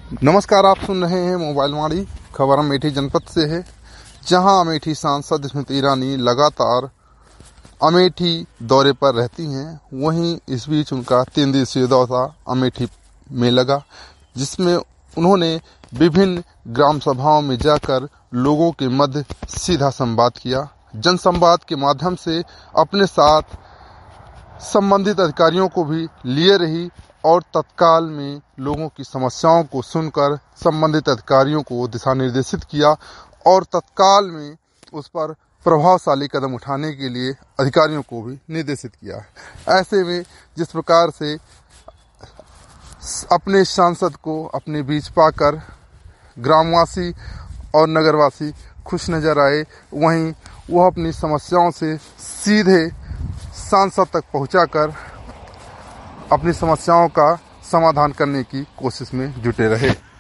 नमस्कार, आप सुन रहे हैं मोबाइल वाणी। खबर अमेठी जनपद से है, जहां अमेठी सांसद स्मृति ईरानी लगातार अमेठी दौरे पर रहती हैं। वहीं इस बीच उनका 3 दिवसीय दौरा अमेठी में लगा, जिसमें उन्होंने विभिन्न ग्राम सभाओं में जाकर लोगों के मध्य सीधा संवाद किया। जनसंवाद के माध्यम से अपने साथ संबंधित अधिकारियों को भी लिए रही और तत्काल में लोगों की समस्याओं को सुनकर संबंधित अधिकारियों को दिशा निर्देशित किया और तत्काल में उस पर प्रभावशाली कदम उठाने के लिए अधिकारियों को भी निर्देशित किया। ऐसे में जिस प्रकार से अपने सांसद को अपने बीच पाकर ग्रामवासी और नगरवासी खुश नजर आए, वहीं वह अपनी समस्याओं से सीधे सांसद तक पहुंचाकर अपनी समस्याओं का समाधान करने की कोशिश में जुटे रहे।